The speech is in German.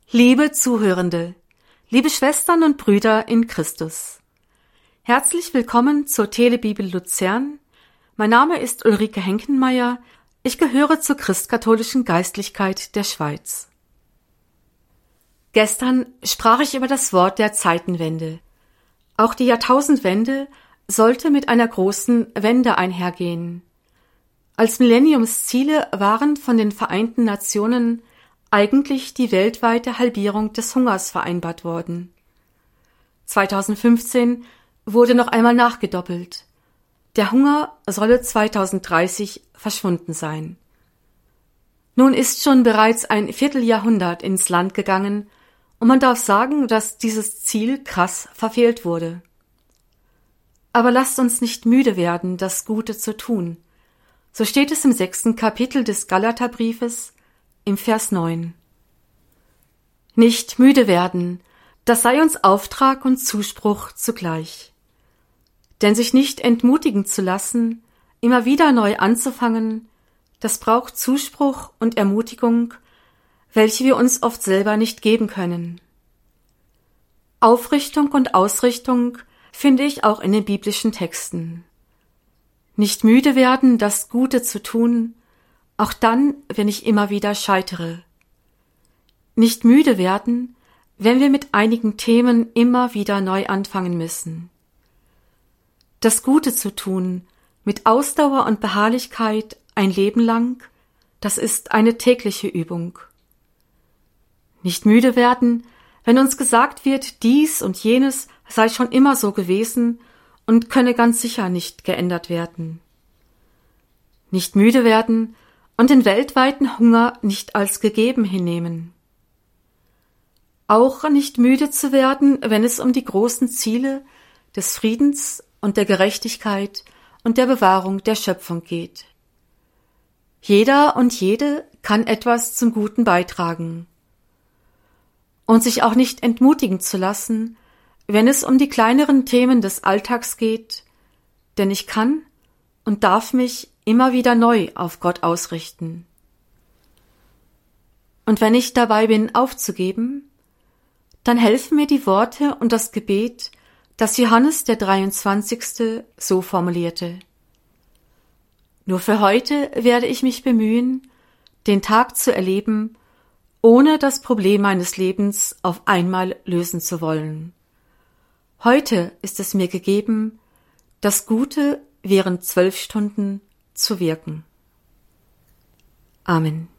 Liebe Zuhörende, liebe Schwestern und Brüder in Christus, herzlich willkommen zur Telebibel Luzern. Mein Name ist Ulrike Henkenmeier, ich gehöre zur christkatholischen Geistlichkeit der Schweiz. Gestern sprach ich über das Wort der Zeitenwende. Auch die Jahrtausendwende sollte mit einer großen Wende einhergehen. Als Millenniumsziele waren von den Vereinten Nationen eigentlich die weltweite Halbierung des Hungers vereinbart worden. 2015 wurde noch einmal nachgedoppelt. Der Hunger solle 2030 verschwunden sein. Nun ist schon bereits ein Vierteljahrhundert ins Land gegangen und man darf sagen, dass dieses Ziel krass verfehlt wurde. Aber lasst uns nicht müde werden, das Gute zu tun. So steht es im 6. Kapitel des Galaterbriefes, im Vers 9. Nicht müde werden, das sei uns Auftrag und Zuspruch zugleich. Denn sich nicht entmutigen zu lassen, immer wieder neu anzufangen, das braucht Zuspruch und Ermutigung, welche wir uns oft selber nicht geben können. Aufrichtung und Ausrichtung finde ich auch in den biblischen Texten. Nicht müde werden, das Gute zu tun, auch dann, wenn ich immer wieder scheitere. Nicht müde werden, wenn wir mit einigen Themen immer wieder neu anfangen müssen. Das Gute zu tun, mit Ausdauer und Beharrlichkeit ein Leben lang, das ist eine tägliche Übung. Nicht müde werden, wenn uns gesagt wird, dies und jenes sei schon immer so gewesen und könne ganz sicher nicht geändert werden. Nicht müde werden und den weltweiten Hunger nicht als gegeben hinnehmen. Auch nicht müde zu werden, wenn es um die großen Ziele des Friedens und der Gerechtigkeit und der Bewahrung der Schöpfung geht. Jeder und jede kann etwas zum Guten beitragen. Und sich auch nicht entmutigen zu lassen, wenn es um die kleineren Themen des Alltags geht, denn ich kann und darf mich immer wieder neu auf Gott ausrichten. Und wenn ich dabei bin, aufzugeben, dann helfen mir die Worte und das Gebet, das Johannes der 23. so formulierte. Nur für heute werde ich mich bemühen, den Tag zu erleben, ohne das Problem meines Lebens auf einmal lösen zu wollen. Heute ist es mir gegeben, das Gute während 12 Stunden zu wirken. Amen.